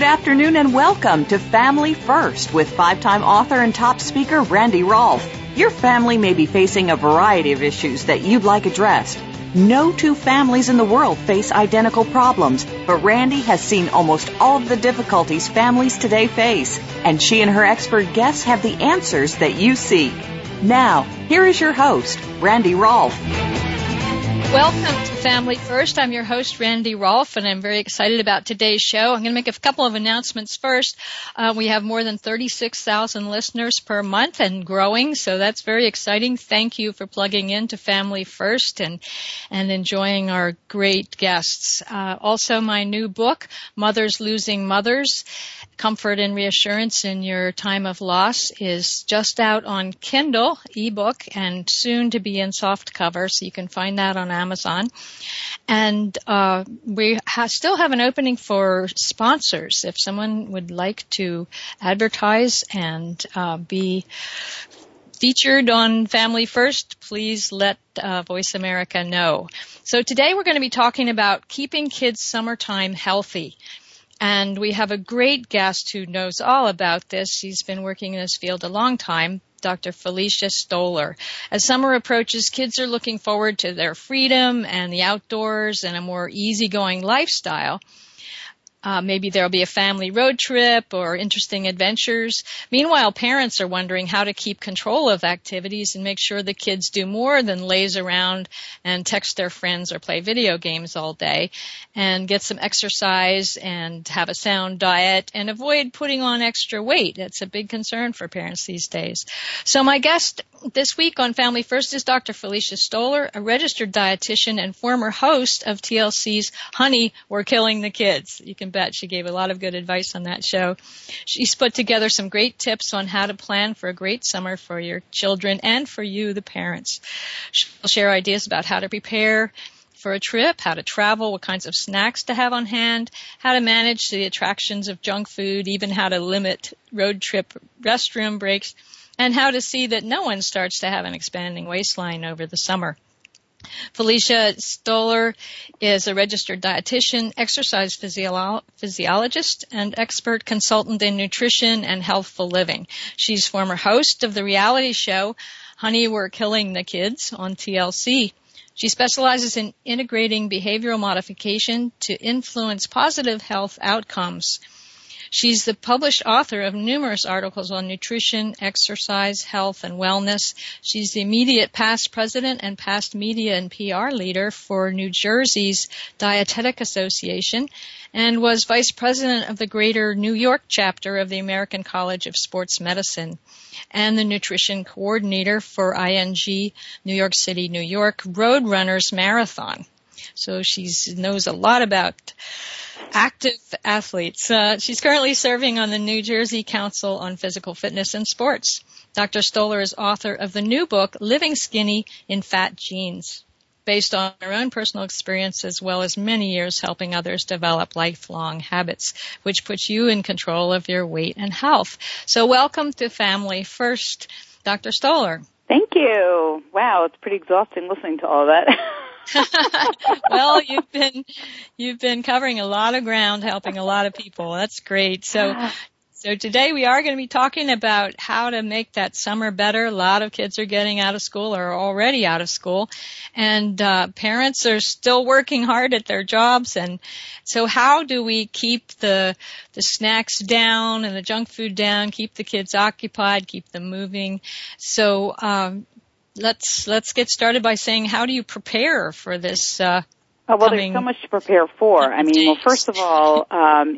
afternoon and welcome to Family First with five-time author and top speaker Randy Rolfe. Your family may be facing a variety of issues that you'd like addressed. No two families in the world face identical problems, but Randy has seen almost all of the difficulties families today face, and she and her expert guests have the answers that you seek. Now, here is your host, Randy Rolfe. Welcome to Family First. I'm your host, Randy Rolfe, and I'm very excited about today's show. I'm going to make a couple of announcements first. We have more than 36,000 listeners per month and growing, so that's very exciting. Thank you for plugging in to Family First and enjoying our great guests. Also, my new book, Mothers Losing Mothers, Comfort and Reassurance in Your Time of Loss, is just out on Kindle, ebook, and soon to be in soft cover, so you can find that on Amazon. And we still have an opening for sponsors. If someone would like to advertise and be featured on Family First, please let Voice America know. So today we're going to be talking about keeping kids' summertime healthy. And we have a great guest who knows all about this. She's been working in this field a long time, Dr. Felicia Stoller. As summer approaches, kids are looking forward to their freedom and the outdoors and a more easygoing lifestyle. Maybe there'll be a family road trip or interesting adventures. Meanwhile, parents are wondering how to keep control of activities and make sure the kids do more than laze around and text their friends or play video games all day, and get some exercise and have a sound diet and avoid putting on extra weight. That's a big concern for parents these days. So my guest this week on Family First is Dr. Felicia Stoller, a registered dietitian and former host of TLC's Honey, We're Killing the Kids. You can bet she gave a lot of good advice on that show. She's put together some great tips on how to plan for a great summer for your children and for you, the parents. She'll share ideas about how to prepare for a trip, how to travel, what kinds of snacks to have on hand, how to manage the attractions of junk food, even how to limit road trip restroom breaks, and how to see that no one starts to have an expanding waistline over the summer. Felicia Stoller is a registered dietitian, exercise physiologist, and expert consultant in nutrition and healthful living. She's former host of the reality show Honey, We're Killing the Kids on TLC. She specializes in integrating behavioral modification to influence positive health outcomes. She's the published author of numerous articles on nutrition, exercise, health, and wellness. She's the immediate past president and past media and PR leader for New Jersey's Dietetic Association and was vice president of the Greater New York chapter of the American College of Sports Medicine and the nutrition coordinator for ING New York City, New York Roadrunners Marathon. So she knows a lot about active athletes. She's currently serving on the New Jersey Council on Physical Fitness and Sports. Dr. Stoller is author of the new book, Living Skinny in Fat Genes, based on her own personal experience as well as many years helping others develop lifelong habits, which puts you in control of your weight and health. So welcome to Family First, Dr. Stoller. Thank you. Wow, it's pretty exhausting listening to all that. Well, you've been covering a lot of ground, helping a lot of people. That's great. So today we are going to be talking about how to make that summer better. A lot of kids are getting out of school or are already out of school, and parents are still working hard at their jobs. And so how do we keep the snacks down and the junk food down, keep the kids occupied, keep them moving? So Let's get started by saying, how do you prepare for this? Well, there's so much to prepare for. I mean, well, first of all, I'm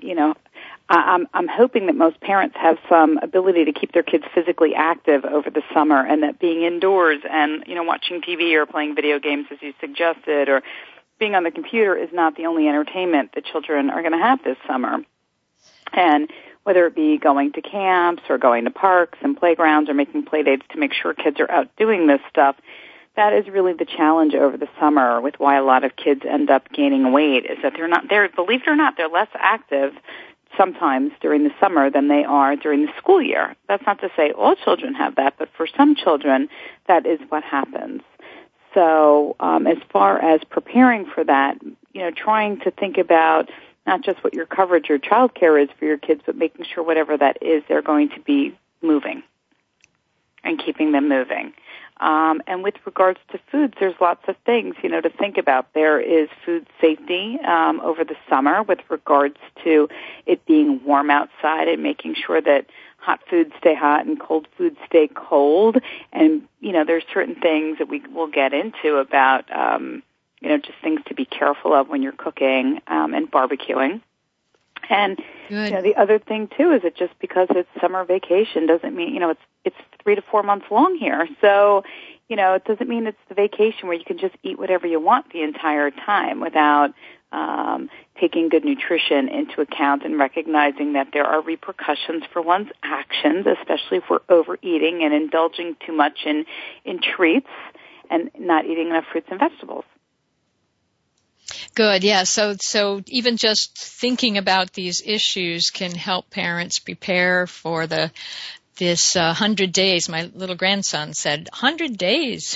hoping that most parents have some ability to keep their kids physically active over the summer, and that being indoors and watching TV or playing video games, as you suggested, or being on the computer is not the only entertainment that children are going to have this summer. And whether it be going to camps or going to parks and playgrounds or making play dates to make sure kids are out doing this stuff, that is really the challenge over the summer with why a lot of kids end up gaining weight, is that believe it or not, they're less active sometimes during the summer than they are during the school year. That's not to say all children have that, but for some children, that is what happens. So as far as preparing for that, trying to think about not just what your coverage or child care is for your kids, but making sure whatever that is, they're going to be moving and keeping them moving. And with regards to foods, there's lots of things, to think about. There is food safety over the summer with regards to it being warm outside and making sure that hot foods stay hot and cold foods stay cold. And, there's certain things that we will get into about, just things to be careful of when you're cooking and barbecuing. And the other thing too is that just because it's summer vacation doesn't mean it's 3 to 4 months long here. So it doesn't mean it's the vacation where you can just eat whatever you want the entire time without taking good nutrition into account and recognizing that there are repercussions for one's actions, especially if we're overeating and indulging too much in treats and not eating enough fruits and vegetables. Good, yeah. So even just thinking about these issues can help parents prepare for this 100 days. My little grandson said, 100 days.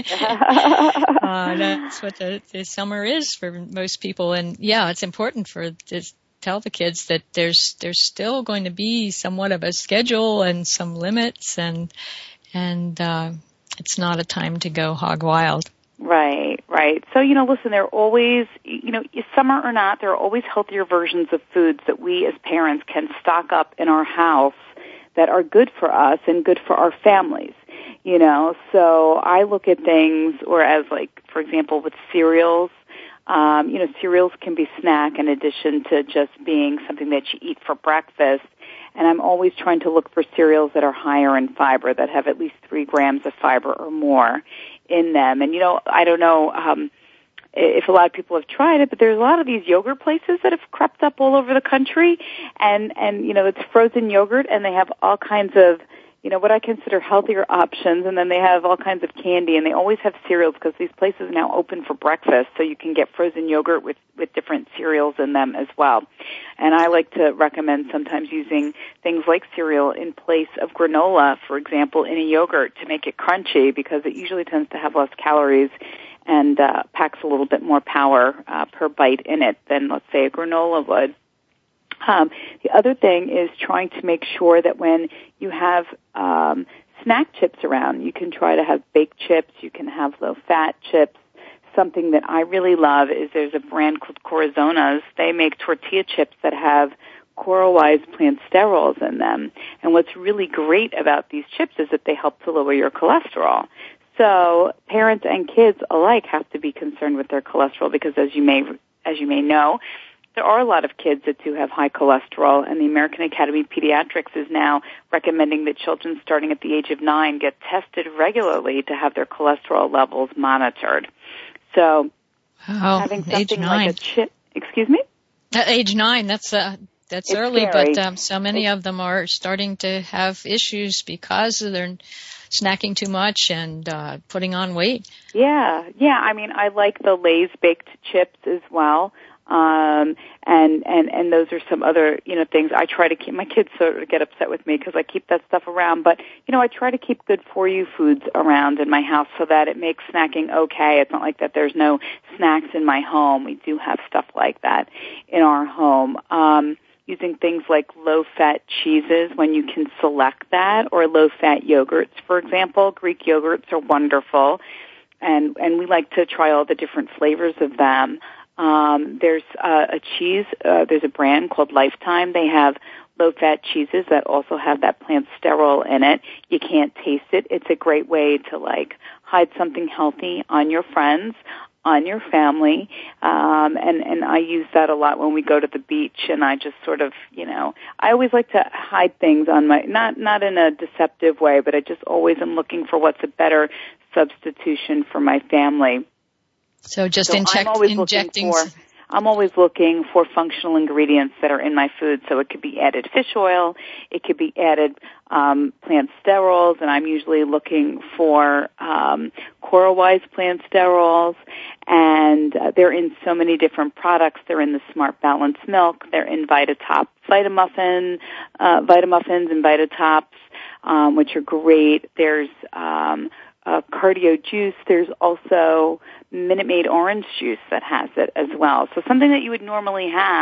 That's what the summer is for most people. And yeah, it's important to tell the kids that there's still going to be somewhat of a schedule and some limits, and it's not a time to go hog wild. Right. So, listen, there are always, summer or not, there are always healthier versions of foods that we as parents can stock up in our house that are good for us and good for our families, So I look at things, or as for example, with cereals, cereals can be snack in addition to just being something that you eat for breakfast. And I'm always trying to look for cereals that are higher in fiber, that have at least 3 grams of fiber or more in them. And, I don't know if a lot of people have tried it, but there's a lot of these yogurt places that have crept up all over the country. And it's frozen yogurt, and they have all kinds of, what I consider healthier options. And then they have all kinds of candy, and they always have cereals because these places are now open for breakfast. So you can get frozen yogurt with different cereals in them as well. And I like to recommend sometimes using things like cereal in place of granola, for example, in a yogurt to make it crunchy, because it usually tends to have less calories and packs a little bit more power per bite in it than, let's say, a granola would. The other thing is trying to make sure that when you have snack chips around, you can try to have baked chips, you can have low-fat chips. Something that I really love is there's a brand called Corazona's. They make tortilla chips that have Coralwise plant sterols in them. And what's really great about these chips is that they help to lower your cholesterol. So parents and kids alike have to be concerned with their cholesterol because, as you may know, there are a lot of kids that do have high cholesterol, and the American Academy of Pediatrics is now recommending that children starting at the age of 9 get tested regularly to have their cholesterol levels monitored. So having something like a chip, excuse me? At age 9, that's early, scary. But so many of them are starting to have issues because they're snacking too much and putting on weight. Yeah. I mean, I like the Lay's baked chips as well. And those are some other, things I try to keep. My kids sort of get upset with me because I keep that stuff around, but, I try to keep good for you foods around in my house so that it makes snacking okay. It's not like that there's no snacks in my home. We do have stuff like that in our home. Using things like low-fat cheeses when you can select that, or low-fat yogurts, for example. Greek yogurts are wonderful, and we like to try all the different flavors of them. There's a cheese, there's a brand called Lifetime. They have low-fat cheeses that also have that plant sterol in it. You can't taste it. It's a great way to, hide something healthy on your friends, on your family, and I use that a lot when we go to the beach, and I just sort of, I always like to hide things on my, not in a deceptive way, but I just always am looking for what's a better substitution for my family. So just injecting. I'm always looking for functional ingredients that are in my food. So it could be added fish oil, it could be added plant sterols, and I'm usually looking for Coralwise plant sterols. And they're in so many different products. They're in the Smart Balance milk. They're in Vitatop Vitamuffins and Vitatops, which are great. There's Cardio Juice. There's also Minute Maid orange juice that has it as well. So something that you would normally have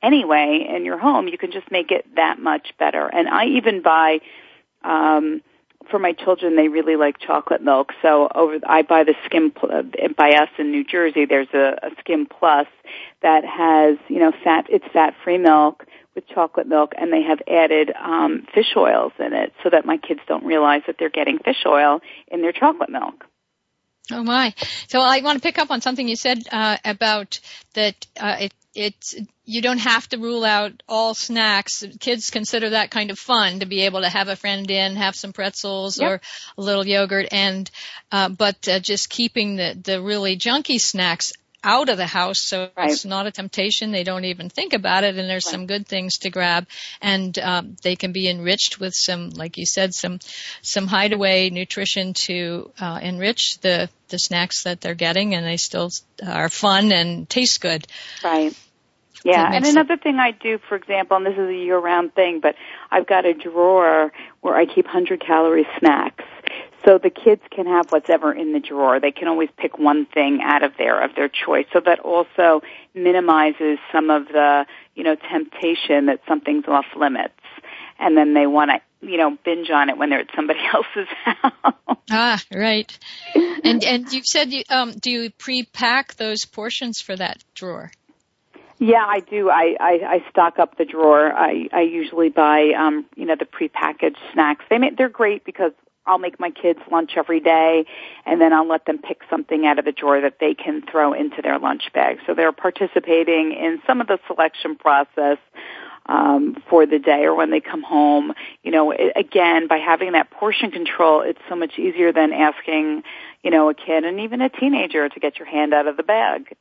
anyway in your home, you can just make it that much better. And I even buy, for my children, they really like chocolate milk. So I buy the Skim, by us in New Jersey, there's a Skim Plus that has, it's fat-free milk with chocolate milk, and they have added fish oils in it so that my kids don't realize that they're getting fish oil in their chocolate milk. Oh my! So I want to pick up on something you said about that. You don't have to rule out all snacks. Kids consider that kind of fun to be able to have a friend in, have some pretzels or a little yogurt, and but just keeping the really junky snacks out of the house, so it's not a temptation. They don't even think about it, and there's some good things to grab, and they can be enriched with some, like you said, some hideaway nutrition to enrich the snacks that they're getting, and they still are fun and taste good. Right. Yeah, and another thing I do, for example, and this is a year-round thing, but I've got a drawer where I keep 100-calorie snacks. So the kids can have whatever in the drawer. They can always pick one thing out of there of their choice. So that also minimizes some of the, temptation that something's off limits. And then they want to, binge on it when they're at somebody else's house. Ah, right. And you said do you pre-pack those portions for that drawer? Yeah, I do. I stock up the drawer. I usually buy, the prepackaged snacks. They're great because I'll make my kids lunch every day, and then I'll let them pick something out of the drawer that they can throw into their lunch bag. So they're participating in some of the selection process for the day or when they come home. Again, by having that portion control, it's so much easier than asking, a kid and even a teenager to get your hand out of the bag,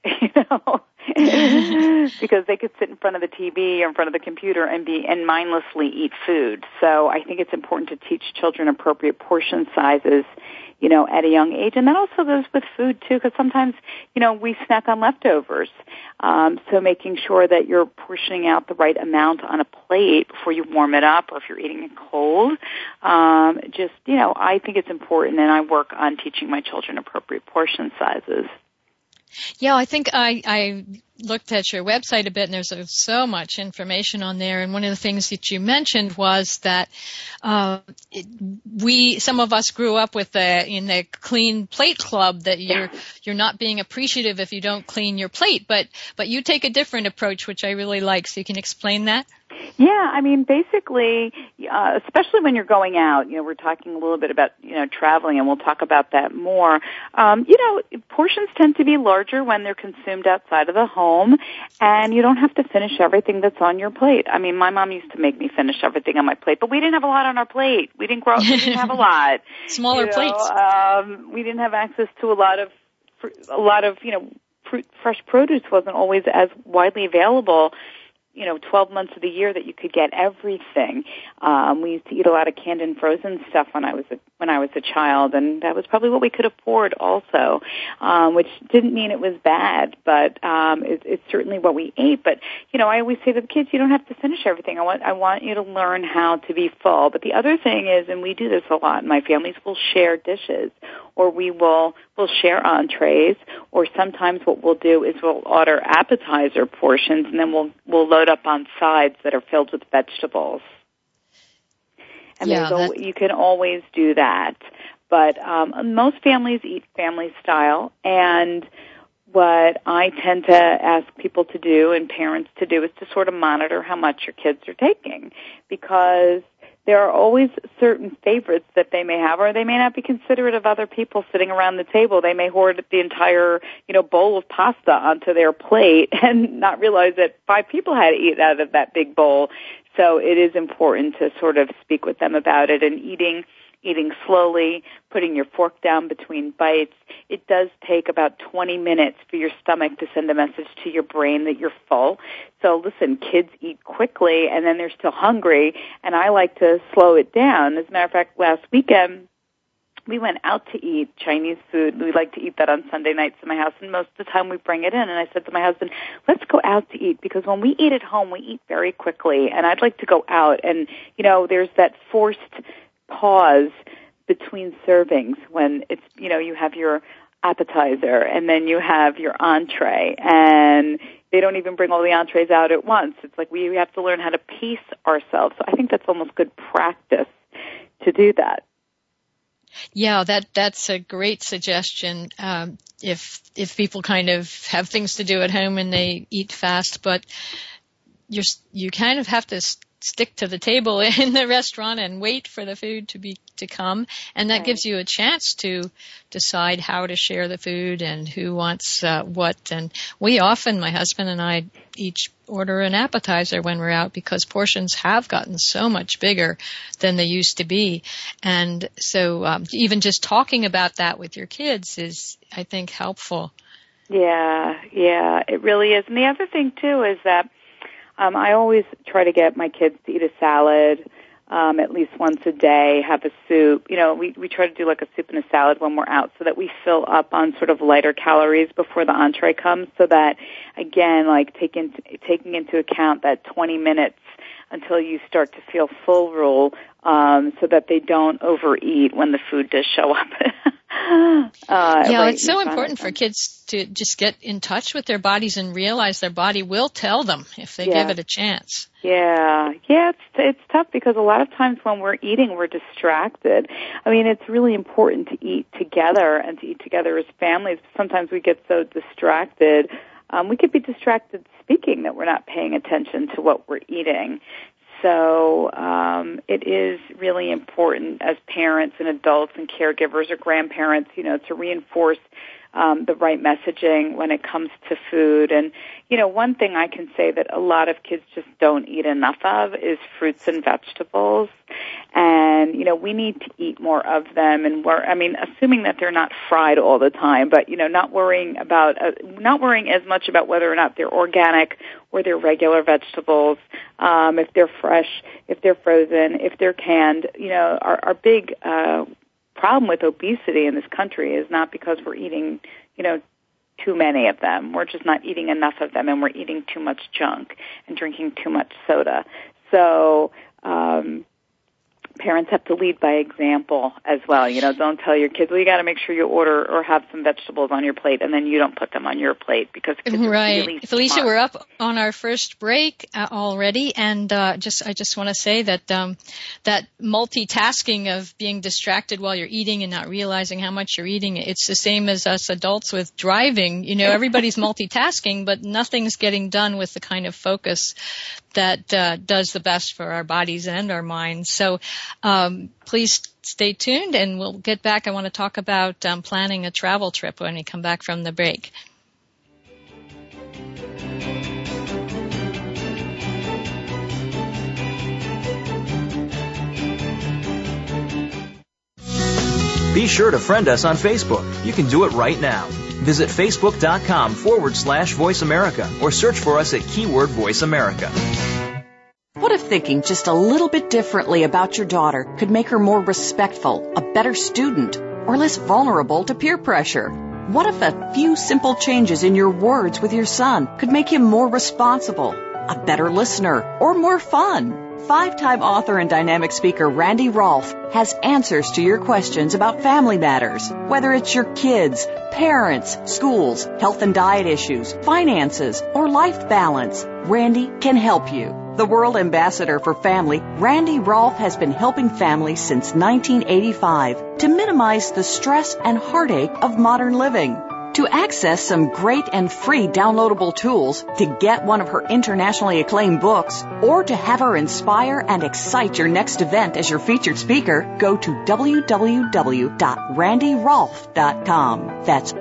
because they could sit in front of the TV or in front of the computer and mindlessly eat food. So I think it's important to teach children appropriate portion sizes, at a young age. And that also goes with food too, because sometimes, we snack on leftovers. So making sure that you're portioning out the right amount on a plate before you warm it up, or if you're eating it cold, I think it's important, and I work on teaching my children appropriate portion sizes. Yeah, I think I looked at your website a bit, and there's so much information on there. And one of the things that you mentioned was that some of us grew up with in the clean plate club, that you're not being appreciative if you don't clean your plate. But you take a different approach, which I really like. So you can explain that? Yeah, basically, especially when you're going out, we're talking a little bit about, traveling, and we'll talk about that more. Portions tend to be larger when they're consumed outside of the home, and you don't have to finish everything that's on your plate. My mom used to make me finish everything on my plate, but we didn't have a lot on our plate. We didn't have a lot. Smaller plates. We didn't have access to a lot of fruit, fresh produce wasn't always as widely available 12 months of the year that you could get everything. We used to eat a lot of canned and frozen stuff when I was a child, and that was probably what we could afford also, which didn't mean it was bad, but it's certainly what we ate. But I always say to the kids, you don't have to finish everything. I want you to learn how to be full. But the other thing is, and we do this a lot in my families, we'll share dishes, or we'll share entrees, or sometimes what we'll do is we'll order appetizer portions, and then we'll load up on sides that are filled with vegetables. And you can always do that. But most families eat family style, and what I tend to ask people to do and parents to do is to sort of monitor how much your kids are taking, because there are always certain favorites that they may have, or they may not be considerate of other people sitting around the table. They may hoard the entire, bowl of pasta onto their plate and not realize that 5 people had to eat out of that big bowl. So it is important to sort of speak with them about it, and eating slowly, putting your fork down between bites. It does take about 20 minutes for your stomach to send a message to your brain that you're full. So listen, kids eat quickly and then they're still hungry, and I like to slow it down. As a matter of fact, last weekend we went out to eat Chinese food. We like to eat that on Sunday nights in my house, and most of the time we bring it in. And I said to my husband, let's go out to eat, because when we eat at home, we eat very quickly, and I'd like to go out. And, there's that forced pause between servings when it's, you have your appetizer, and then you have your entree, and they don't even bring all the entrees out at once. It's like we have to learn how to pace ourselves. So I think that's almost good practice to do that. Yeah, that's a great suggestion. If people kind of have things to do at home and they eat fast, but you kind of have to stick to the table in the restaurant and wait for the food to come, and that gives you a chance to decide how to share the food and who wants what. And we often, my husband and I, each order an appetizer when we're out because portions have gotten so much bigger than they used to be. And so even just talking about that with your kids is, I think, helpful. Yeah, it really is. And the other thing, too, is that I always try to get my kids to eat a salad at least once a day, have a soup. You know, we try to do like a soup and a salad when we're out so that we fill up on sort of lighter calories before the entree comes, so that, again, like taking into account that 20 minutes until you start to feel full rule, so that they don't overeat when the food does show up. It's so important for kids to just get in touch with their bodies and realize their body will tell them if they give it a chance. Yeah, it's tough because a lot of times when we're eating, we're distracted. I mean, it's really important to eat together and to eat together as families. Sometimes we get so distracted. We could be distracted speaking that we're not paying attention to what we're eating. So it is really important as parents and adults and caregivers or grandparents, you know, to reinforce the right messaging when it comes to food. And, you know, one thing I can say that a lot of kids just don't eat enough of is fruits and vegetables. And, you know, we need to eat more of them. And assuming that they're not fried all the time, but, you know, not worrying as much about whether or not they're organic or they're regular vegetables, if they're fresh, if they're frozen, if they're canned. You know, our big problem with obesity in this country is not because we're eating, you know, too many of them. We're just not eating enough of them, and we're eating too much junk and drinking too much soda. So parents have to lead by example as well. You know, don't tell your kids, well, you got to make sure you order or have some vegetables on your plate, and then you don't put them on your plate because kids are really smart. Felicia, we're up on our first break already, and I just want to say that that multitasking of being distracted while you're eating and not realizing how much you're eating, it's the same as us adults with driving. You know, everybody's multitasking, but nothing's getting done with the kind of focus that does the best for our bodies and our minds. So please stay tuned, and we'll get back. I want to talk about planning a travel trip when we come back from the break. Be sure to friend us on Facebook. You can do it right now. Visit Facebook.com/Voice America or search for us at keyword Voice America. What if thinking just a little bit differently about your daughter could make her more respectful, a better student, or less vulnerable to peer pressure? What if a few simple changes in your words with your son could make him more responsible, a better listener, or more fun? 5-time author and dynamic speaker Randy Rolfe has answers to your questions about family matters. Whether it's your kids, parents, schools, health and diet issues, finances, or life balance, Randy can help you. The World Ambassador for Family, Randy Rolfe has been helping families since 1985 to minimize the stress and heartache of modern living. To access some great and free downloadable tools, to get one of her internationally acclaimed books, or to have her inspire and excite your next event as your featured speaker, go to www.randyrolfe.com. That's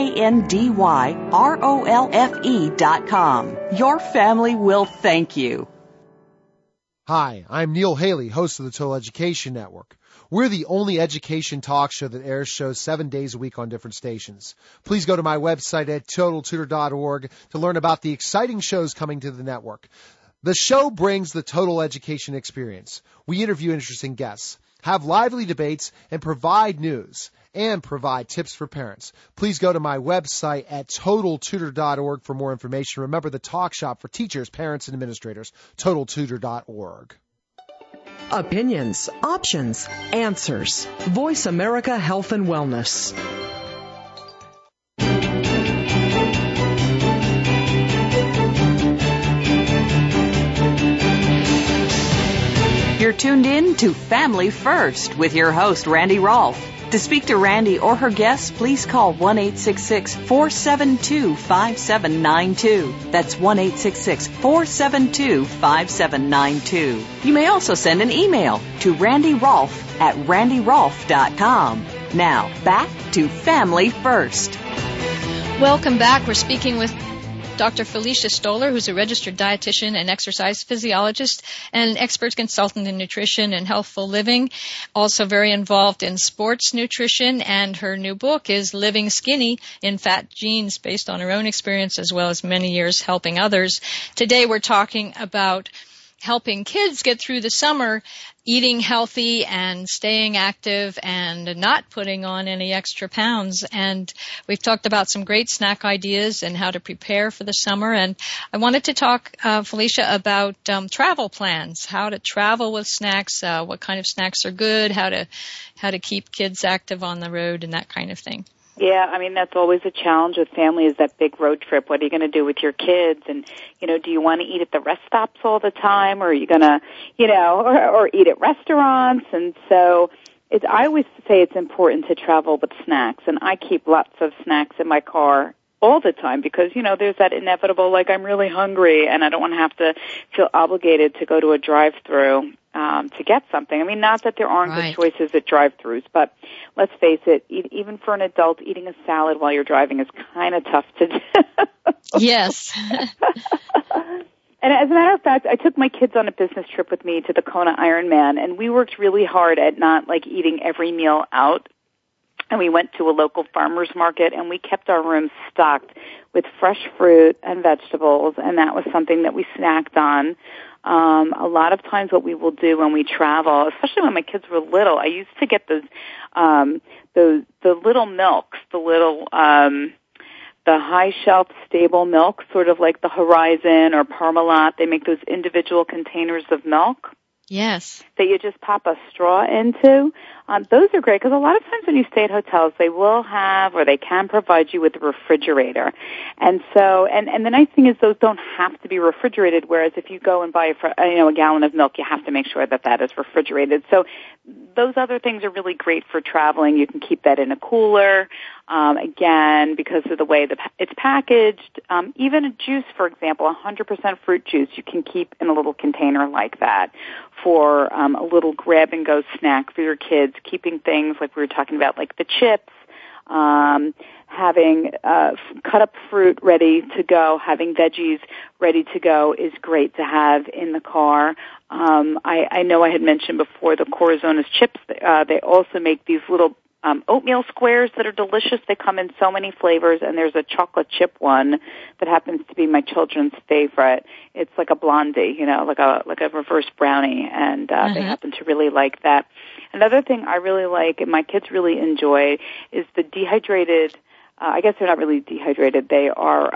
RANDYROLFE.com. Your family will thank you. Hi, I'm Neil Haley, host of the Total Education Network. We're the only education talk show that airs shows 7 days a week on different stations. Please go to my website at TotalTutor.org to learn about the exciting shows coming to the network. The show brings the total education experience. We interview interesting guests, have lively debates, and provide news and provide tips for parents. Please go to my website at TotalTutor.org for more information. Remember, the talk shop for teachers, parents, and administrators, TotalTutor.org. Opinions, options, answers. Voice America Health and Wellness. tuned in to Family First with your host, Randy Rolfe. To speak to Randy or her guests, please call 1-866-472-5792. That's 1-866-472-5792. You may also send an email to randyrolfe@randyrolfe.com. Now, back to Family First. Welcome back. We're speaking with Dr. Felicia Stoller, who's a registered dietitian and exercise physiologist and an expert consultant in nutrition and healthful living, also very involved in sports nutrition, and her new book is Living Skinny in Fat Genes, based on her own experience as well as many years helping others. Today we're talking about helping kids get through the summer, eating healthy and staying active and not putting on any extra pounds. And we've talked about some great snack ideas and how to prepare for the summer. And I wanted to talk, Felicia, about travel plans, how to travel with snacks, what kind of snacks are good, how to keep kids active on the road and that kind of thing. Yeah, I mean, that's always a challenge with family, is that big road trip. What are you going to do with your kids? And, do you want to eat at the rest stops all the time, or are you going to, or eat at restaurants? And so I always say it's important to travel with snacks, and I keep lots of snacks in my car all the time because, there's that inevitable, like, I'm really hungry and I don't want to have to feel obligated to go to a drive-through to get something. I mean, not that there aren't good choices at drive-thrus, but let's face it, even for an adult, eating a salad while you're driving is kind of tough to do. Yes. And as a matter of fact, I took my kids on a business trip with me to the Kona Ironman, and we worked really hard at not, eating every meal out. And we went to a local farmer's market, and we kept our rooms stocked with fresh fruit and vegetables, and that was something that we snacked on. A lot of times what we will do when we travel, especially when my kids were little, I used to get the little milks, the high shelf stable milk, sort of like the Horizon or Parmalat. They make those individual containers of milk. Yes. That you just pop a straw into. Those are great because a lot of times when you stay at hotels, they will have or they can provide you with a refrigerator. And so, and the nice thing is those don't have to be refrigerated, whereas if you go and buy a gallon of milk, you have to make sure that is refrigerated. So those other things are really great for traveling. You can keep that in a cooler. Again, because of the way it's packaged. Even a juice, for example, 100% fruit juice, you can keep in a little container like that for a little grab-and-go snack for your kids, keeping things like we were talking about, like the chips, having cut-up fruit ready to go, having veggies ready to go is great to have in the car. I know I had mentioned before the Corazones chips. They also make these little oatmeal squares that are delicious. They come in so many flavors, and there's a chocolate chip one that happens to be my children's favorite. It's like a blondie, like a reverse brownie, and they happen to really like that. Another thing I really like, and my kids really enjoy, is the dehydrated. I guess they're not really dehydrated. They are.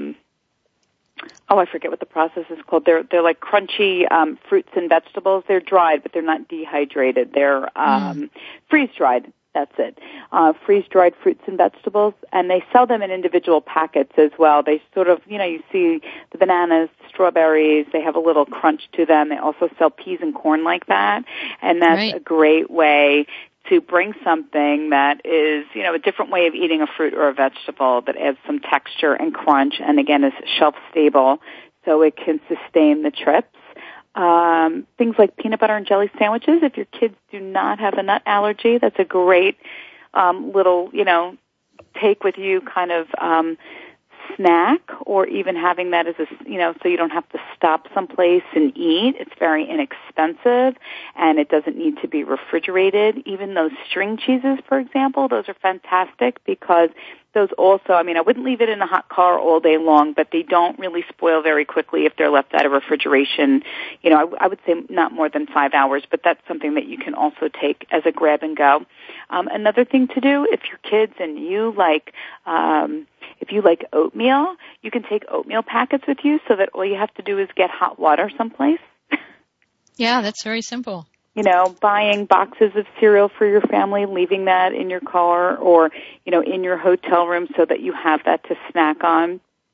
I forget what the process is called. They're like crunchy fruits and vegetables. They're dried, but they're not dehydrated. They're freeze-dried. That's it. Freeze-dried fruits and vegetables, and they sell them in individual packets as well. They sort of, you see the bananas, strawberries, they have a little crunch to them. They also sell peas and corn like that, and that's a great way to bring something that is, a different way of eating a fruit or a vegetable that adds some texture and crunch, and again is shelf stable, so it can sustain the trips. Things like peanut butter and jelly sandwiches. If your kids do not have a nut allergy, that's a great little, take with you kind of snack, or even having that as a, so you don't have to stop someplace and eat. It's very inexpensive, and it doesn't need to be refrigerated. Even those string cheeses, for example, those are fantastic because those also, I wouldn't leave it in a hot car all day long, but they don't really spoil very quickly if they're left out of refrigeration. I would say not more than 5 hours, but that's something that you can also take as a grab and go. Another thing to do, if your kids and you like, if you like oatmeal, you can take oatmeal packets with you so that all you have to do is get hot water someplace. Yeah, that's very simple. Buying boxes of cereal for your family, leaving that in your car or, in your hotel room so that you have that to snack on.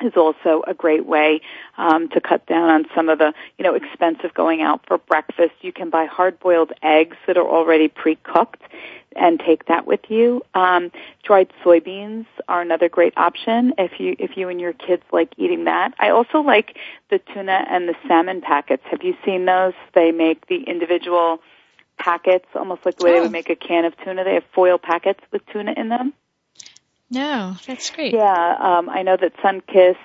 is also a great way to cut down on some of the, expensive going out for breakfast. You can buy hard-boiled eggs that are already pre-cooked and take that with you. Dried soybeans are another great option if you and your kids like eating that. I also like the tuna and the salmon packets. Have you seen those? They make the individual packets, almost like the way they would make a can of tuna. They have foil packets with tuna in them. No, that's great. Yeah, I know that StarKist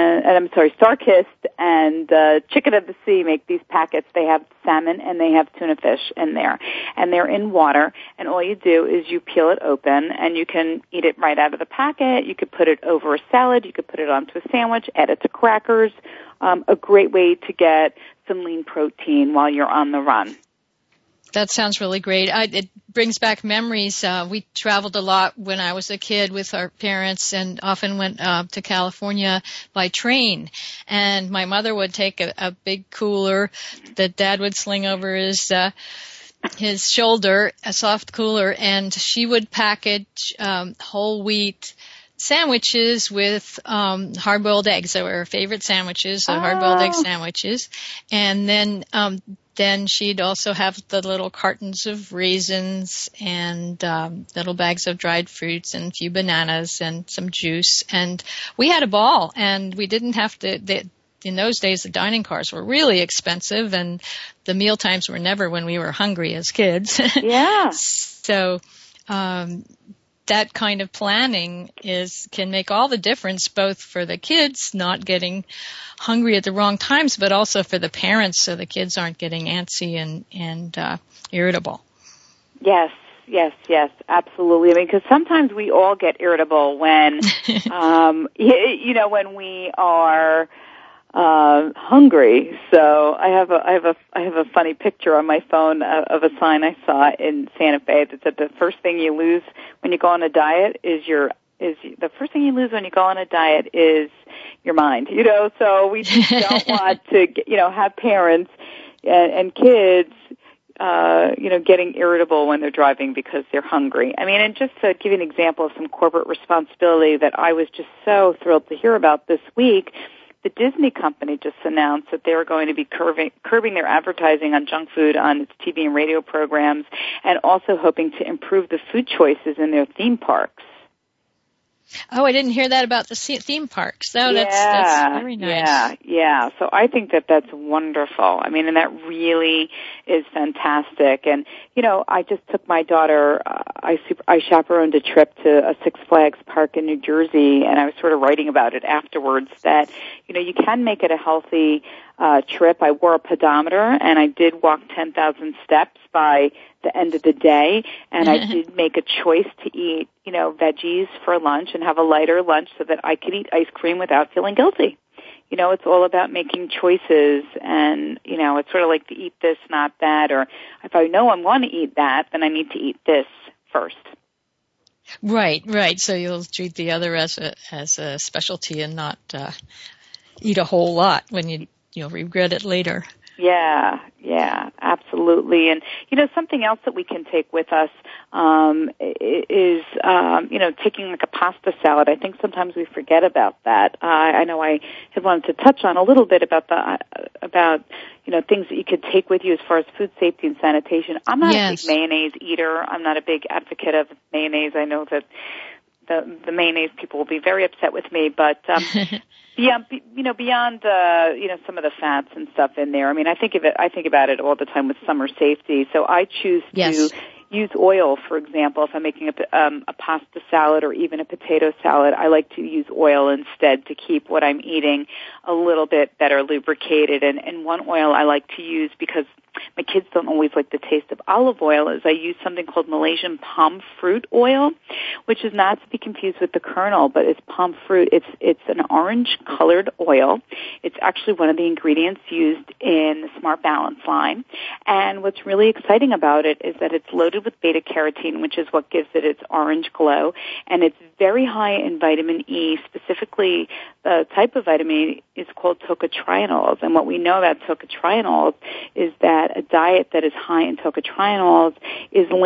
and Chicken of the Sea make these packets. They have salmon and they have tuna fish in there, and they're in water. And all you do is you peel it open, and you can eat it right out of the packet. You could put it over a salad. You could put it onto a sandwich. Add it to crackers. A great way to get some lean protein while you're on the run. That sounds really great. It brings back memories. We traveled a lot when I was a kid with our parents and often went to California by train. And my mother would take a big cooler that Dad would sling over his shoulder, a soft cooler, and she would package whole wheat sandwiches with hard-boiled eggs. They were her favorite sandwiches, the hard-boiled egg sandwiches. And then she'd also have the little cartons of raisins and little bags of dried fruits and a few bananas and some juice. And we had a ball, and we didn't have to in those days, the dining cars were really expensive, and the meal times were never when we were hungry as kids. Yeah. So that kind of planning can make all the difference, both for the kids not getting hungry at the wrong times, but also for the parents, so the kids aren't getting antsy and irritable. Yes, absolutely. I mean, because sometimes we all get irritable when, when we are hungry. So I have a funny picture on my phone of a sign I saw in Santa Fe that said the first thing you lose when you go on a diet is your mind. So we just don't want to have parents and kids getting irritable when they're driving because they're hungry. I mean, and just to give you an example of some corporate responsibility that I was just so thrilled to hear about this week, the Disney company just announced that they're going to be curbing their advertising on junk food on its TV and radio programs, and also hoping to improve the food choices in their theme parks. Oh, I didn't hear that about the theme parks. Oh, that's very nice. Yeah. So I think that that's wonderful. I mean, and that really is fantastic. And, I just took my daughter, I chaperoned a trip to a Six Flags park in New Jersey, and I was sort of writing about it afterwards that, you can make it a healthy trip. I wore a pedometer, and I did walk 10,000 steps by the end of the day, and I did make a choice to eat, veggies for lunch and have a lighter lunch so that I could eat ice cream without feeling guilty. It's all about making choices, and, it's sort of like to eat this, not that, or if I know I'm going to eat that, then I need to eat this first. Right. So you'll treat the other as a specialty and not eat a whole lot when you'll regret it later. Yeah, absolutely. And, something else that we can take with us is, taking like a pasta salad. I think sometimes we forget about that. I know I had wanted to touch on a little bit about things that you could take with you as far as food safety and sanitation. I'm not a big mayonnaise eater. I'm not a big advocate of mayonnaise. I know that the mayonnaise people will be very upset with me, but beyond some of the fats and stuff in there. I mean, I think about it all the time with summer safety. So I choose to use oil, for example. If I'm making a pasta salad or even a potato salad, I like to use oil instead to keep what I'm eating a little bit better lubricated. And one oil I like to use, because my kids don't always like the taste of olive oil, is I use something called Malaysian palm fruit oil, which is not to be confused with the kernel, but it's palm fruit. It's an orange-colored oil. It's actually one of the ingredients used in the Smart Balance line. And what's really exciting about it is that it's loaded with beta-carotene, which is what gives it its orange glow, and it's very high in vitamin E. Specifically, the type of vitamin E is called tocotrienols, and what we know about tocotrienols is that a diet that is high in tocotrienols is linked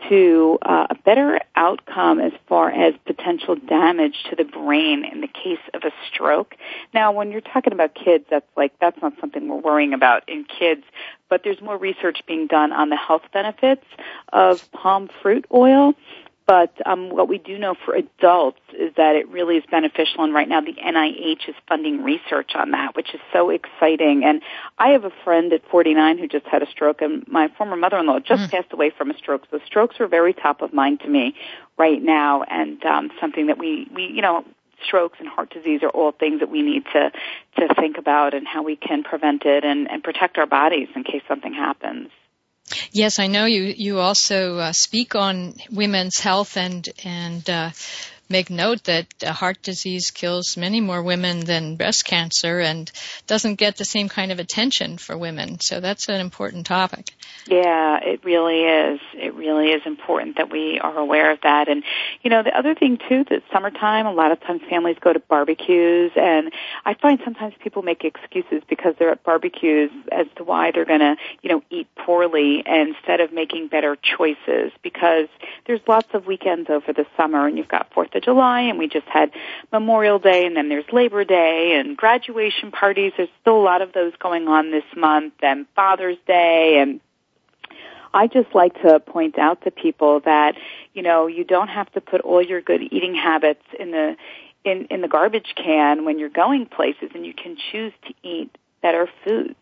to a better outcome as far as potential damage to the brain in the case of a stroke. Now, when you're talking about kids, that's not something we're worrying about in kids, but there's more research being done on the health benefits of palm fruit oil. But what we do know for adults is that it really is beneficial, and right now the NIH is funding research on that, which is so exciting. And I have a friend at 49 who just had a stroke, and my former mother-in-law just passed away from a stroke. So strokes are very top of mind to me right now, and something that we strokes and heart disease are all things that we need to think about and how we can prevent it and protect our bodies in case something happens. Yes, I know you also speak on women's health and make note that heart disease kills many more women than breast cancer and doesn't get the same kind of attention for women. So that's an important topic. Yeah, it really is. It really is important that we are aware of that. And, the other thing, too, that summertime, a lot of times families go to barbecues, and I find sometimes people make excuses because they're at barbecues as to why they're going to, eat poorly instead of making better choices, because there's lots of weekends over the summer, and you've got 4th of July, and we just had Memorial Day, and then there's Labor Day and graduation parties. There's still a lot of those going on this month, and Father's Day, and I just like to point out to people that, you don't have to put all your good eating habits in the garbage can when you're going places, and you can choose to eat better foods.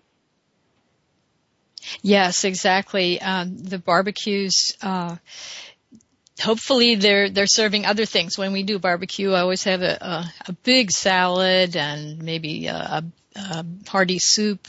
Yes, exactly. The barbecues, hopefully they're serving other things. When we do barbecue, I always have a big salad and maybe a hearty soup,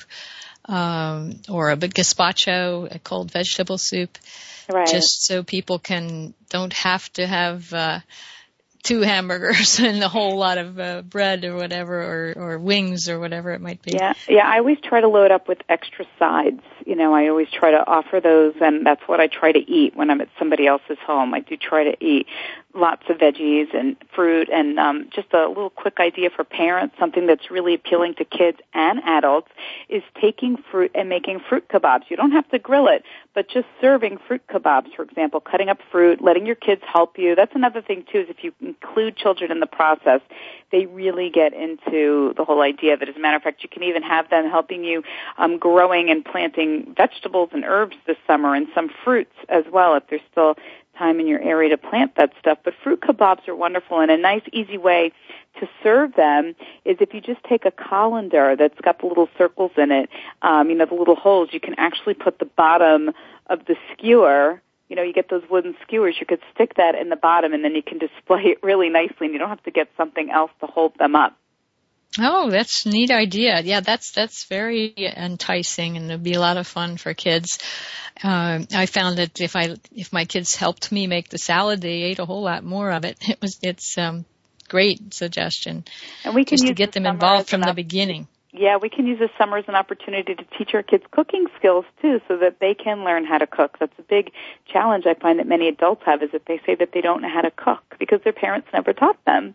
or a big gazpacho, a cold vegetable soup. Right. Just so people don't have to have 2 hamburgers and a whole lot of bread or whatever, or wings or whatever it might be. Yeah. I always try to load up with extra sides. I always try to offer those, and that's what I try to eat when I'm at somebody else's home. I do try to eat lots of veggies and fruit, and just a little quick idea for parents, something that's really appealing to kids and adults, is taking fruit and making fruit kebabs. You don't have to grill it, but just serving fruit kebabs, for example, cutting up fruit, letting your kids help you. That's another thing, too, is if you include children in the process, they really get into the whole idea of it. As a matter of fact, you can even have them helping you growing and planting vegetables and herbs this summer, and some fruits as well, if there's still time in your area to plant that stuff. But fruit kebabs are wonderful, and a nice, easy way to serve them is if you just take a colander that's got the little circles in it, the little holes, you can actually put the bottom of the skewer. You get those wooden skewers, you could stick that in the bottom, and then you can display it really nicely, and you don't have to get something else to hold them up. Oh, that's a neat idea. Yeah, that's very enticing, and it'd be a lot of fun for kids. I found that if my kids helped me make the salad, they ate a whole lot more of it. It's great suggestion. And we can just use to get them involved from the beginning. Yeah, we can use the summer as an opportunity to teach our kids cooking skills, too, so that they can learn how to cook. That's a big challenge I find that many adults have, is that they say that they don't know how to cook because their parents never taught them.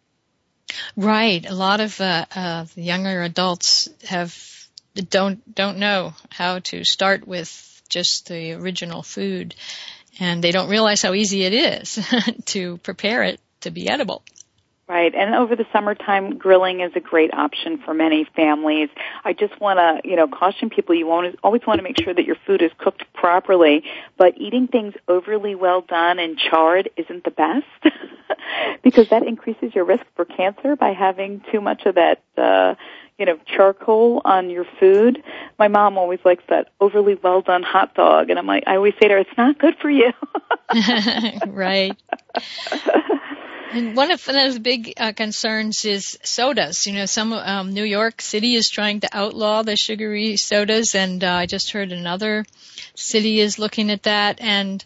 Right. A lot of younger adults don't know how to start with just the original food, and they don't realize how easy it is to prepare it to be edible. Right, and over the summertime, grilling is a great option for many families. I just want to, caution people, you always want to make sure that your food is cooked properly, but eating things overly well done and charred isn't the best because that increases your risk for cancer by having too much of that, charcoal on your food. My mom always likes that overly well done hot dog, and I always say to her, it's not good for you. Right. And one of those big concerns is sodas. Some New York City is trying to outlaw the sugary sodas, and I just heard another city is looking at that. And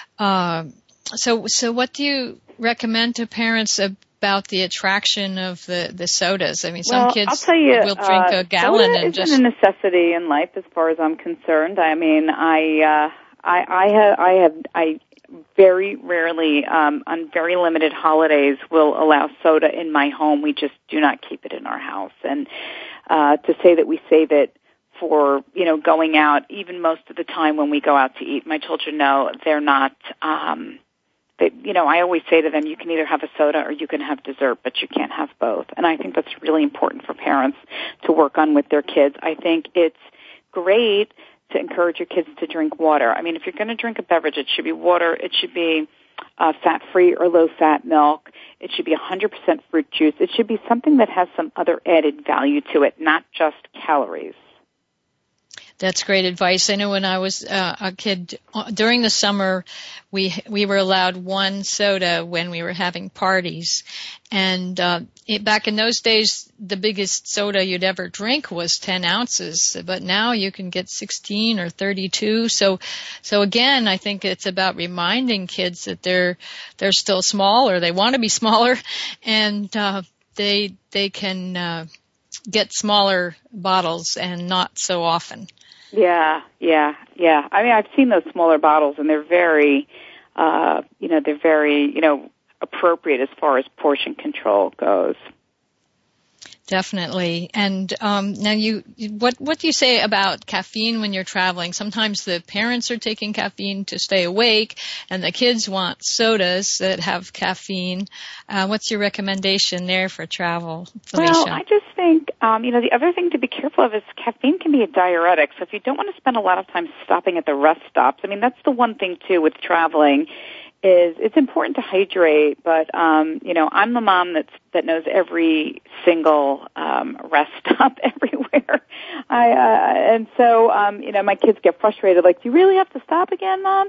so what do you recommend to parents about the attraction of the sodas? I mean, some kids I'll tell you, will drink a gallon soda and just isn't a necessity in life, as far as I'm concerned. I mean, I very rarely, on very limited holidays, will allow soda in my home. We just do not keep it in our house. And to say that we save it for, going out, even most of the time when we go out to eat. My children know they're not, I always say to them, you can either have a soda or you can have dessert, but you can't have both. And I think that's really important for parents to work on with their kids. I think it's great to encourage your kids to drink water. I mean, if you're going to drink a beverage, it should be water. It should be fat-free or low-fat milk. It should be 100% fruit juice. It should be something that has some other added value to it, not just calories. That's great advice. I know when I was a kid, during the summer, we were allowed one soda when we were having parties. And back in those days, the biggest soda you'd ever drink was 10 ounces. But now you can get 16 or 32. So again, I think it's about reminding kids that they're still small, or they want to be smaller, and they can get smaller bottles and not so often. Yeah. I mean, I've seen those smaller bottles, and they're very, appropriate as far as portion control goes. Definitely. And now what do you say about caffeine when you're traveling? Sometimes the parents are taking caffeine to stay awake, and the kids want sodas that have caffeine. What's your recommendation there for travel, Felicia? Well, I just think, the other thing to be careful of is caffeine can be a diuretic. So if you don't want to spend a lot of time stopping at the rest stops, I mean, that's the one thing, too, with traveling, is it's important to hydrate, but I'm the mom that knows every single rest stop everywhere. And so my kids get frustrated, like, do you really have to stop again, Mom?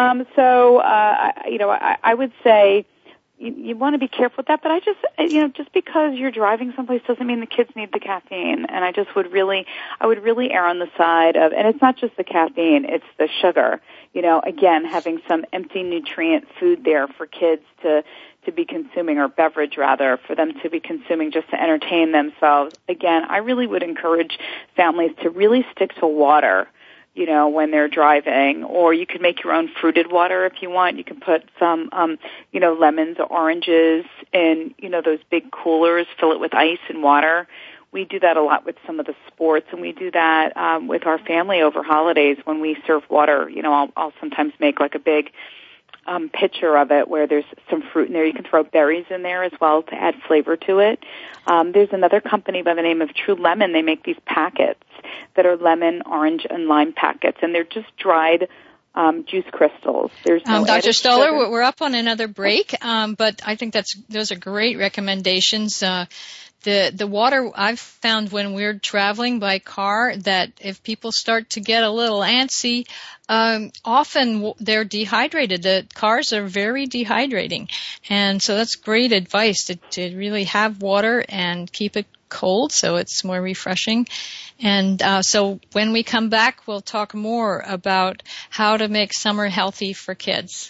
I would say you want to be careful with that, but I just because you're driving someplace doesn't mean the kids need the caffeine. And I would really err on the side of, and it's not just the caffeine, it's the sugar. Again, having some empty nutrient food there for kids to be consuming, or beverage rather, for them to be consuming just to entertain themselves. Again, I really would encourage families to really stick to water, when they're driving, or you could make your own fruited water if you want. You can put some, lemons or oranges in, those big coolers, fill it with ice and water. We do that a lot with some of the sports, and we do that with our family over holidays when we serve water. I'll sometimes make like a big pitcher of it where there's some fruit in there. You can throw berries in there as well to add flavor to it. There's another company by the name of True Lemon. They make these packets that are lemon, orange, and lime packets, and they're just dried juice crystals. There's no Dr. Stoller, sugar. We're up on another break, but I think those are great recommendations. The water I've found when we're traveling by car, that if people start to get a little antsy, often they're dehydrated. The cars are very dehydrating. And so that's great advice to really have water and keep it cold so it's more refreshing. And so when we come back, we'll talk more about how to make summer healthy for kids.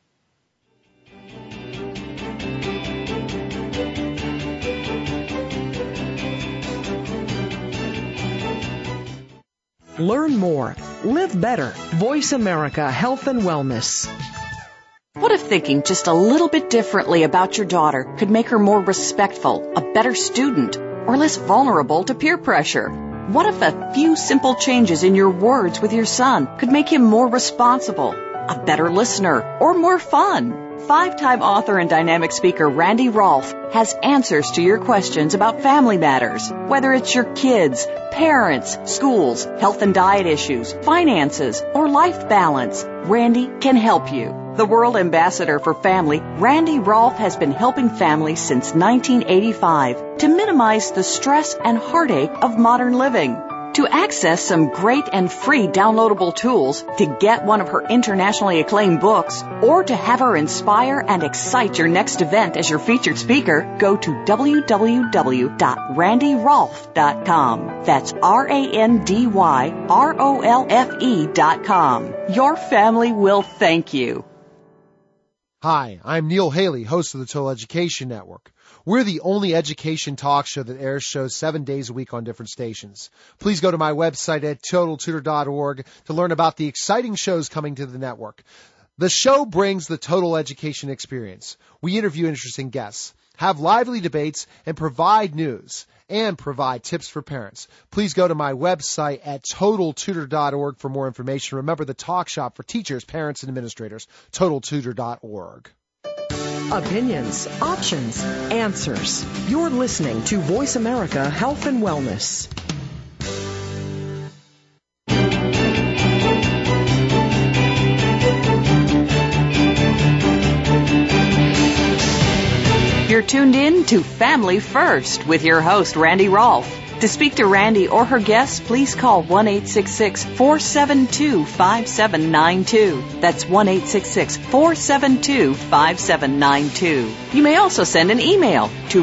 Learn more. Live better. Voice America Health and Wellness. What if thinking just a little bit differently about your daughter could make her more respectful, a better student, or less vulnerable to peer pressure? What if a few simple changes in your words with your son could make him more responsible, a better listener, or more fun? 5-time author and dynamic speaker Randy Rolfe has answers to your questions about family matters. Whether it's your kids, parents, schools, health and diet issues, finances, or life balance, Randy can help you. The World Ambassador for Family, Randy Rolfe has been helping families since 1985 to minimize the stress and heartache of modern living. To access some great and free downloadable tools, to get one of her internationally acclaimed books, or to have her inspire and excite your next event as your featured speaker, go to www.randyrolfe.com. That's RANDYROLFE.com. Your family will thank you. Hi, I'm Neil Haley, host of the Total Education Network. We're the only education talk show that airs shows 7 days a week on different stations. Please go to my website at TotalTutor.org to learn about the exciting shows coming to the network. The show brings the total education experience. We interview interesting guests, have lively debates, and provide news and provide tips for parents. Please go to my website at TotalTutor.org for more information. Remember, the talk shop for teachers, parents, and administrators, TotalTutor.org. Opinions, options, answers. You're listening to Voice America Health and Wellness. You're tuned in to Family First with your host, Randy Rolfe. To speak to Randy or her guests, please call 1-866-472-5792. That's 1-866-472-5792. You may also send an email to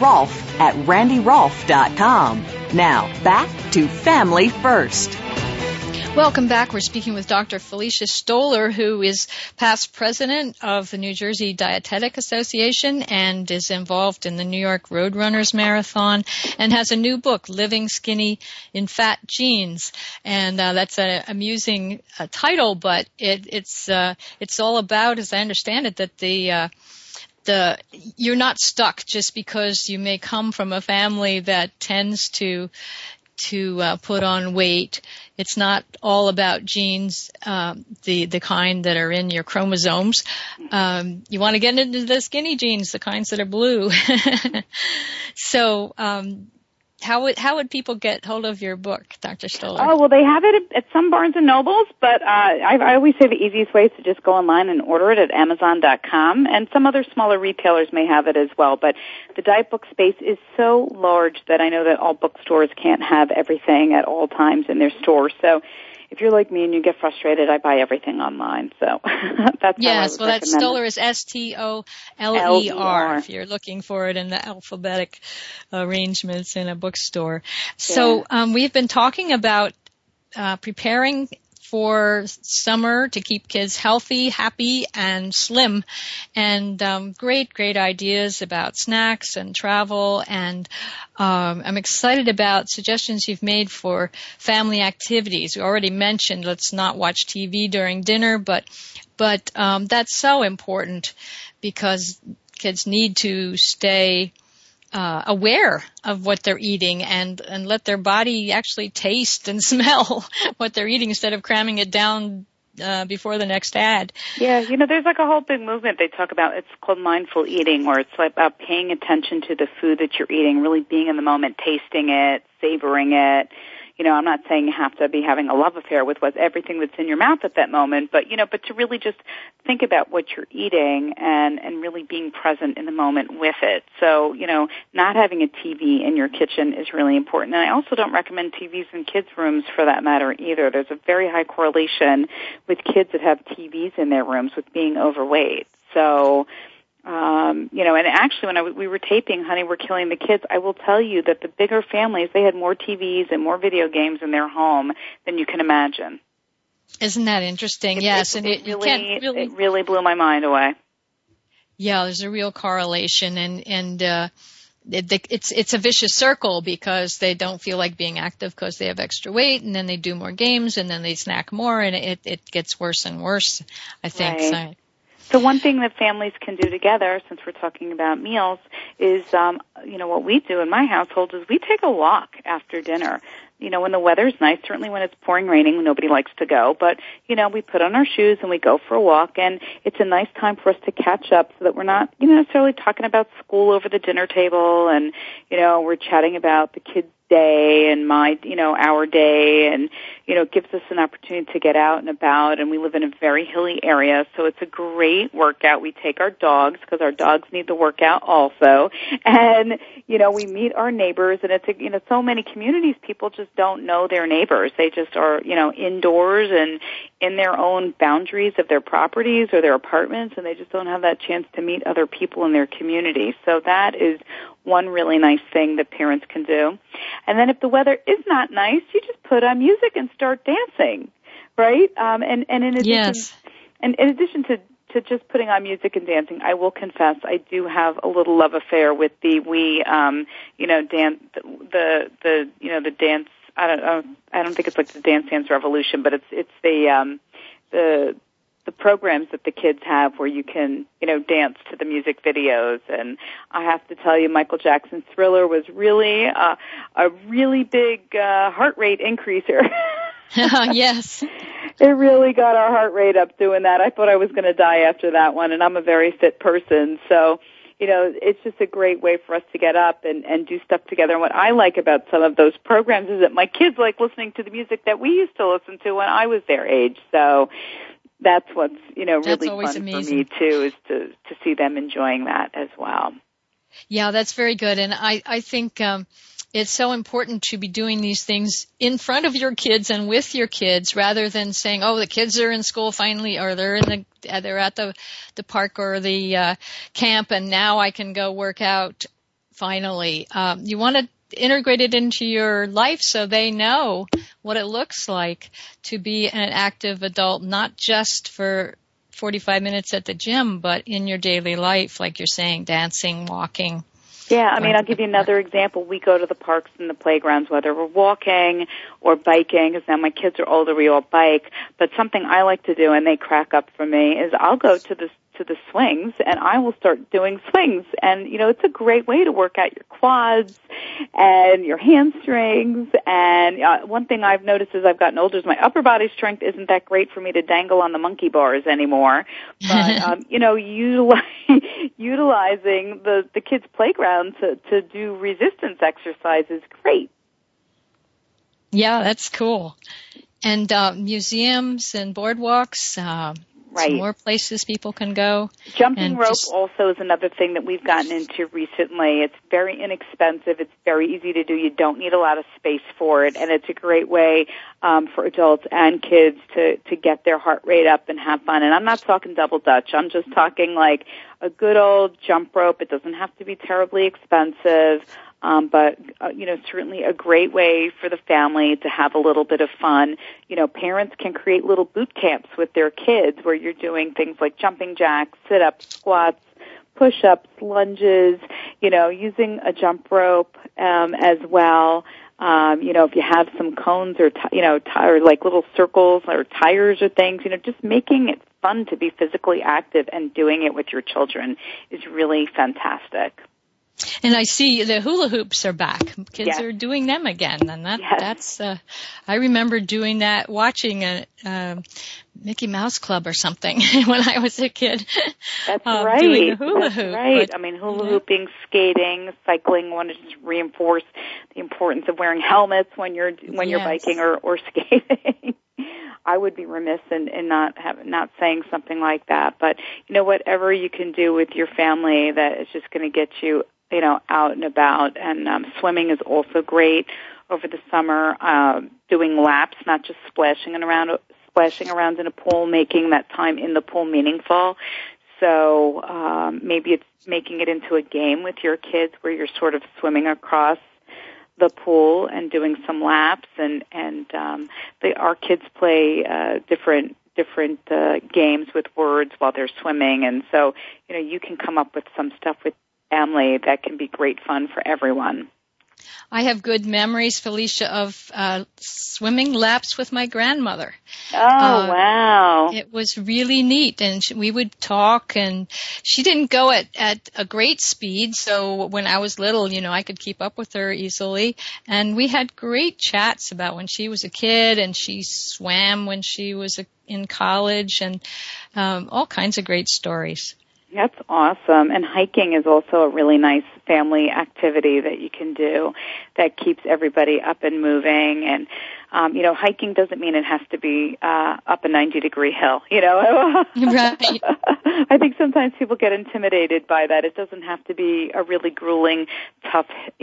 randyrolfe@randyrolfe.com. Now, back to Family First. Welcome back. We're speaking with Dr. Felicia Stoller, who is past president of the New Jersey Dietetic Association and is involved in the New York Roadrunners Marathon and has a new book, Living Skinny in Fat Genes. And that's an amusing title, but it's all about, as I understand it, that you're not stuck just because you may come from a family that tends to put on weight. It's not all about genes, the kind that are in your chromosomes. You want to get into the skinny genes, the kinds that are blue. So, how would people get hold of your book, Dr. Stoller? Oh, well, they have it at some Barnes & Nobles, but I always say the easiest way is to just go online and order it at Amazon.com, and some other smaller retailers may have it as well. But the diet book space is so large that I know that all bookstores can't have everything at all times in their stores. So if you're like me and you get frustrated, I buy everything online. So that's yes. How I would that's Stoller is Stoller if you're looking for it in the alphabetic arrangements in a bookstore. So we've been talking about preparing for summer to keep kids healthy, happy, and slim, and great ideas about snacks and travel, and I'm excited about suggestions you've made for family activities. We already mentioned let's not watch TV during dinner, but that's so important because kids need to stay aware of what they're eating and let their body actually taste and smell what they're eating instead of cramming it down before the next ad. Yeah, there's like a whole big movement they talk about. It's called mindful eating, where it's like about paying attention to the food that you're eating, really being in the moment, tasting it, savoring it. I'm not saying you have to be having a love affair with everything that's in your mouth at that moment, but to really just think about what you're eating and really being present in the moment with it. So, not having a TV in your kitchen is really important. And I also don't recommend TVs in kids' rooms for that matter either. There's a very high correlation with kids that have TVs in their rooms with being overweight. So, and actually when we were taping Honey, We're Killing the Kids, I will tell you that the bigger families, they had more TVs and more video games in their home than you can imagine. Isn't that interesting? Yes. And it really blew my mind away. Yeah, there's a real correlation and it's a vicious circle because they don't feel like being active because they have extra weight, and then they do more games, and then they snack more, and it gets worse and worse, I think. Right. So one thing that families can do together, since we're talking about meals, is, what we do in my household is we take a walk after dinner. When the weather's nice, certainly when it's pouring raining, nobody likes to go, but, we put on our shoes and we go for a walk, and it's a nice time for us to catch up so that we're not, necessarily talking about school over the dinner table, and, we're chatting about the kids' day and our day, and, it gives us an opportunity to get out and about, and we live in a very hilly area, so it's a great workout. We take our dogs, because our dogs need the workout also, and, we meet our neighbors, and it's, so many communities, people just don't know their neighbors. They just are, indoors and in their own boundaries of their properties or their apartments, and they just don't have that chance to meet other people in their community. So that is one really nice thing that parents can do. And then if the weather is not nice, you just put on music and start dancing, right? And in addition to just putting on music and dancing, I will confess I do have a little love affair with the dance, the dance. I don't think it's like the Dance Revolution, but it's the the programs that the kids have where you can, dance to the music videos. And I have to tell you, Michael Jackson's Thriller was really a really big heart rate increaser. Yes. It really got our heart rate up doing that. I thought I was going to die after that one, and I'm a very fit person. So, it's just a great way for us to get up and do stuff together. And what I like about some of those programs is that my kids like listening to the music that we used to listen to when I was their age. So that's what's, really fun amazing for me, too, is to see them enjoying that as well. Yeah, that's very good. And I think it's so important to be doing these things in front of your kids and with your kids rather than saying, oh, the kids are in school finally, or they're at the park or the camp, and now I can go work out finally. You want to integrate it into your life so they know what it looks like to be an active adult, not just for 45 minutes at the gym, but in your daily life, like you're saying, dancing, walking. Yeah, I'll give you another example. We go to the parks and the playgrounds, whether we're walking or biking, because now my kids are older, we all bike. But something I like to do, and they crack up for me, is I'll go to the swings, and I will start doing swings. And, it's a great way to work out your quads and your hamstrings. And one thing I've noticed as I've gotten older is my upper body strength isn't that great for me to dangle on the monkey bars anymore. But, utilizing the kids' playground to do resistance exercise is great. Yeah, that's cool. And museums and boardwalks, right. Some more places people can go. Jumping rope also is another thing that we've gotten into recently. It's very inexpensive. It's very easy to do. You don't need a lot of space for it, and it's a great way for adults and kids to get their heart rate up and have fun. And I'm not talking double dutch. I'm just talking like a good old jump rope. It doesn't have to be terribly expensive. But certainly a great way for the family to have a little bit of fun. Parents can create little boot camps with their kids where you're doing things like jumping jacks, sit-ups, squats, push-ups, lunges, using a jump rope, as well. If you have some cones or, or like little circles or tires or things, just making it fun to be physically active and doing it with your children is really fantastic. And I see the hula hoops are back. Kids yes. are doing them again, and that's. I remember doing that, watching a Mickey Mouse Club or something when I was a kid. That's right. Doing a hula hoop. Right. Hula hooping, skating, cycling. I want to just reinforce the importance of wearing helmets when you're biking or skating. I would be remiss in not saying something like that. But whatever you can do with your family that is just going to get you out and about. And swimming is also great over the summer. Doing laps, not just splashing around in a pool, making that time in the pool meaningful. So maybe it's making it into a game with your kids where you're sort of swimming across the pool and doing some laps. And our kids play different games with words while they're swimming. And so you can come up with some stuff with family that can be great fun for everyone. I have good memories, Felicia, of swimming laps with my grandmother. Oh, wow. It was really neat, and we would talk, and she didn't go at a great speed, so when I was little, I could keep up with her easily, and we had great chats about when she was a kid, and she swam when she was in college, and all kinds of great stories. That's awesome. And hiking is also a really nice family activity that you can do that keeps everybody up and moving. And, hiking doesn't mean it has to be up a 90-degree hill, Right. I think sometimes people get intimidated by that. It doesn't have to be a really grueling, tough,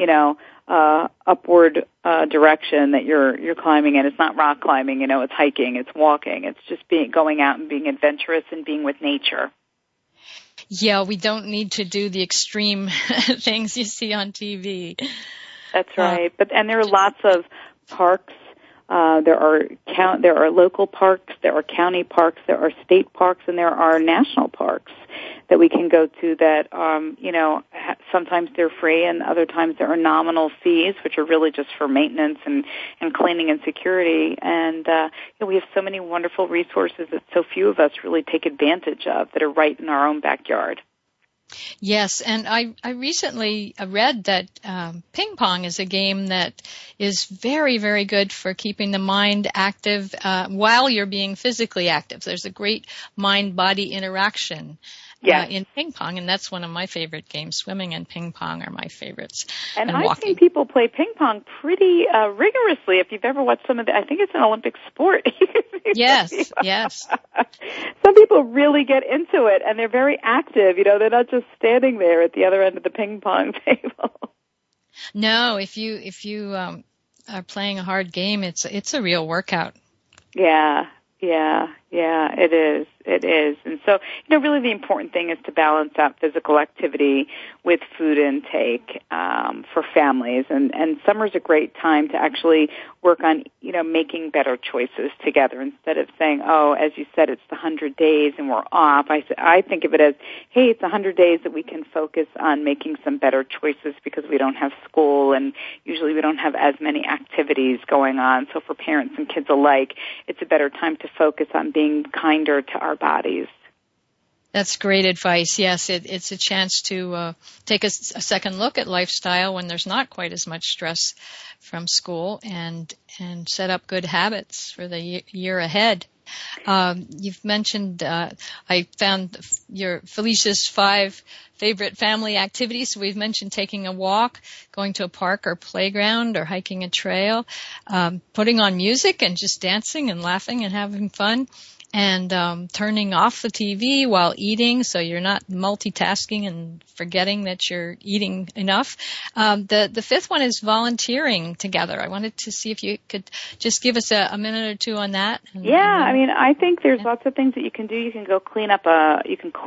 upward direction that you're climbing in. It's not rock climbing, it's hiking, it's walking. It's just going out and being adventurous and being with nature. Yeah, we don't need to do the extreme things you see on TV. That's right. And there are lots of parks. There are local parks, there are county parks, there are state parks, and there are national parks that we can go to that, sometimes they're free and other times there are nominal fees, which are really just for maintenance and cleaning and security. And, we have so many wonderful resources that so few of us really take advantage of that are right in our own backyard. Yes, and I recently read that ping pong is a game that is very, very good for keeping the mind active while you're being physically active. There's a great mind-body interaction in ping pong, and that's one of my favorite games. Swimming and ping pong are my favorites. And I've seen people play ping pong pretty rigorously. If you've ever watched some of I think it's an Olympic sport. Yes. Some people really get into it, and they're very active. They're not just standing there at the other end of the ping pong table. No, if you are playing a hard game, it's a real workout. Yeah, it is. And so, really the important thing is to balance out physical activity with food intake for families. And summer's a great time to actually work on, making better choices together instead of saying, oh, as you said, it's the 100 days and we're off. I think of it as, hey, it's 100 days that we can focus on making some better choices because we don't have school and usually we don't have as many activities going on. So for parents and kids alike, it's a better time to focus on being kinder to our bodies. That's great advice. Yes, it's a chance to take a second look at lifestyle when there's not quite as much stress from school and set up good habits for the year ahead. You've mentioned, I found your Felicia's 5 favorite family activities. We've mentioned taking a walk, going to a park or playground, or hiking a trail, putting on music and just dancing and laughing and having fun, and turning off the TV while eating so you're not multitasking and forgetting that you're eating enough. The 5th one is volunteering together. I wanted to see if you could just give us a minute or two on that. I think there's lots of things that you can do. You can go clean up I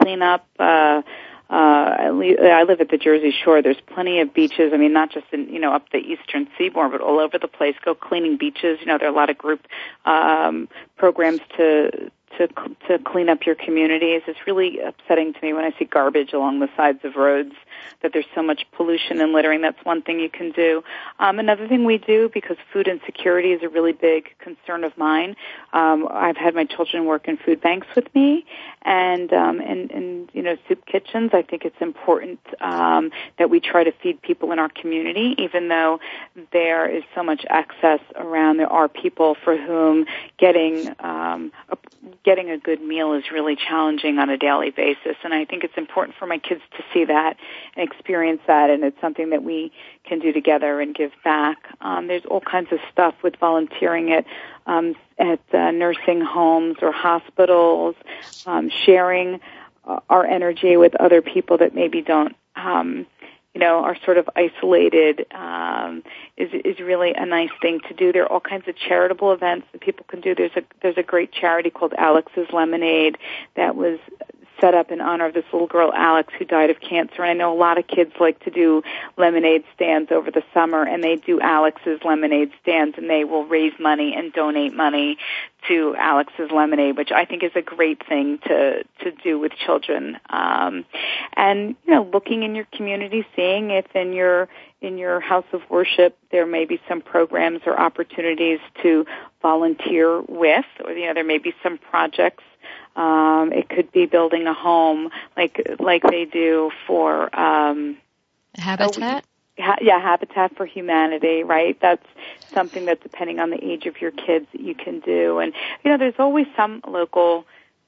live at the Jersey Shore. There's plenty of beaches. Not just in, up the eastern seaboard, but all over the place. Go cleaning beaches. There are a lot of group programs to clean up your communities. It's really upsetting to me when I see garbage along the sides of roads, that there's so much pollution and littering. That's one thing you can do. Another thing we do, because food insecurity is a really big concern of mine, I've had my children work in food banks with me and soup kitchens. I think it's important that we try to feed people in our community, even though there is so much excess around. There are people for whom getting a good meal is really challenging on a daily basis, and I think it's important for my kids to see that and experience that, and it's something that we can do together and give back. There's all kinds of stuff with volunteering at nursing homes or hospitals, sharing our energy with other people that maybe don't are sort of isolated, is really a nice thing to do. There are all kinds of charitable events that people can do. There's a great charity called Alex's Lemonade that was set up in honor of this little girl, Alex, who died of cancer. And I know a lot of kids like to do lemonade stands over the summer, and they do Alex's Lemonade stands, and they will raise money and donate money to Alex's Lemonade, which I think is a great thing to do with children. And, looking in your community, seeing if in your house of worship there may be some programs or opportunities to volunteer with, or, there may be some projects. It could be building a home like they do for Habitat. Habitat for Humanity, right? That's something that, depending on the age of your kids, that you can do. And there's always some local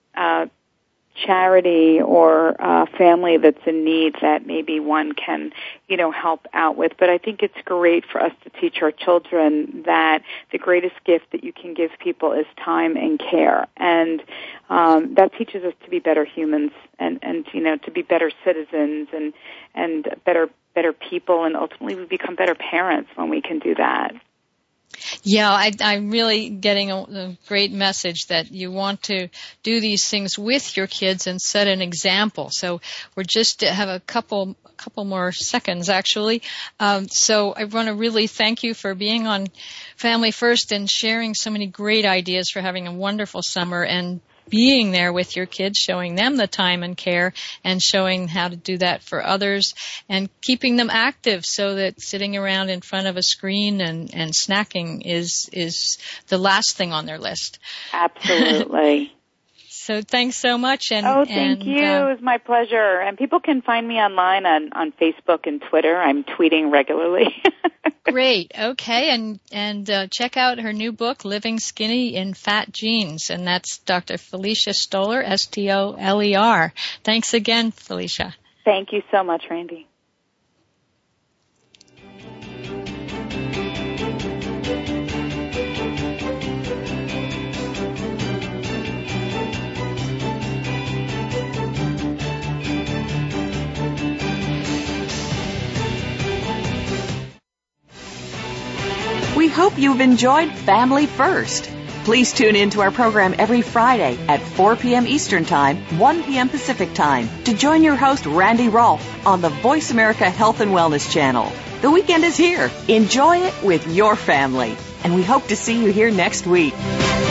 charity or family that's in need that maybe one can help out with. But I think it's great for us to teach our children that the greatest gift that you can give people is time and care, and that teaches us to be better humans and to be better citizens and better people, and ultimately we become better parents when we can do that. Yeah, I'm really getting a great message that you want to do these things with your kids and set an example. So we're just have a couple more seconds, actually. So I want to really thank you for being on Family First and sharing so many great ideas for having a wonderful summer and being there with your kids, showing them the time and care, and showing how to do that for others, and keeping them active so that sitting around in front of a screen and snacking is the last thing on their list. Absolutely. So thanks so much. Thank you. It was my pleasure. And people can find me online on Facebook and Twitter. I'm tweeting regularly. Great. Okay. And check out her new book, Living Skinny in Fat Genes. And that's Dr. Felicia Stoller, Stoler. Thanks again, Felicia. Thank you so much, Randy. We hope you've enjoyed Family First. Please tune in to our program every Friday at 4 p.m. Eastern Time, 1 p.m. Pacific Time to join your host, Randy Rolfe, on the Voice America Health and Wellness Channel. The weekend is here. Enjoy it with your family. And we hope to see you here next week.